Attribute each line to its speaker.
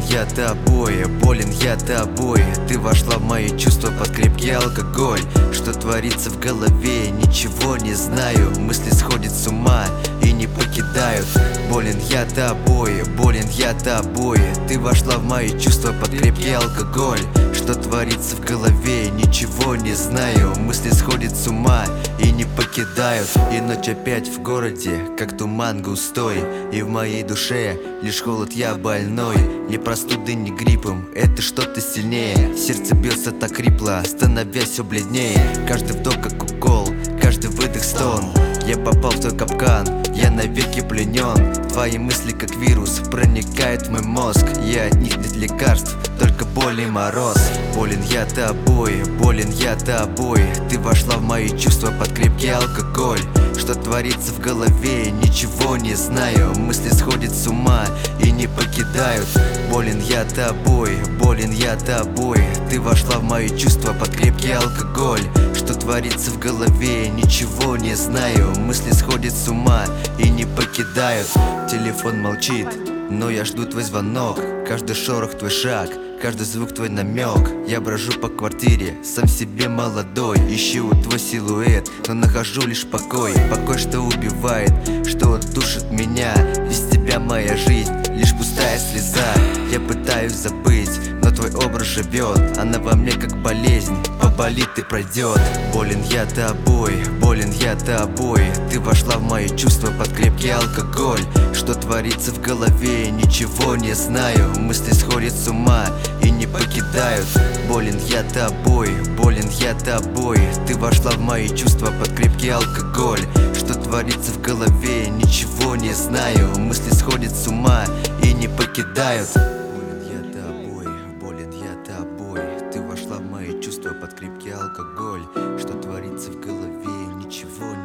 Speaker 1: я тобой, болен я тобой. Ты вошла в мои чувства под крепкий алкоголь. Что творится в голове, ничего не знаю. Мысли сходят с ума и не покидают. Болен я тобой, болен я тобой. Ты вошла в мои чувства под крепкий алкоголь. Что творится в голове, ничего не знаю. Мысли сходят с ума и не покидают. И ночь опять в городе, как туман густой. И в моей душе лишь холод, я больной. Ни простуды, ни гриппом, это что-то сильнее. Сердце бьется так хрипло, становясь все бледнее. Каждый вдох как укол, каждый выдох стон. Я попал в твой капкан, я навеки пленен. Твои мысли как вирус проникают в мой мозг. Я от них нет лекарств, только боль и мороз. Болен я тобой, болен я тобой. Ты вошла в мои чувства под крепкий алкоголь. Что творится в голове, ничего не знаю. Мысли сходят с ума и не покидают. Болен я тобой, болен я тобой. Ты вошла в мои чувства под крепкий алкоголь. Что творится в голове, ничего не знаю. Мысли сходят с ума и не покидают. Телефон молчит, но я жду твой звонок. Каждый шорох твой шаг, каждый звук твой намек. Я брожу по квартире, сам себе молодой. Ищу твой силуэт, но нахожу лишь покой. Покой, что убивает, что душит меня. Без тебя моя жизнь лишь пустая слеза. Я пытаюсь забыть, но твой образ живет. Она во мне как болезнь, поболит и пройдет. Болен я тобой, болен я тобой. Ты вошла в мои чувства под крепкий алкоголь. Что творится в голове, ничего не знаю. Мысли сходят с ума и не покидают. Болен я тобой, болен я тобой. Ты вошла в мои чувства под крепкий алкоголь. Что творится в голове, ничего не знаю. Мысли сходят с ума и не покидают. Болен я тобой, болен я тобой. Ты вошла в мои чувства под крепкий алкоголь. Что творится в голове, ничего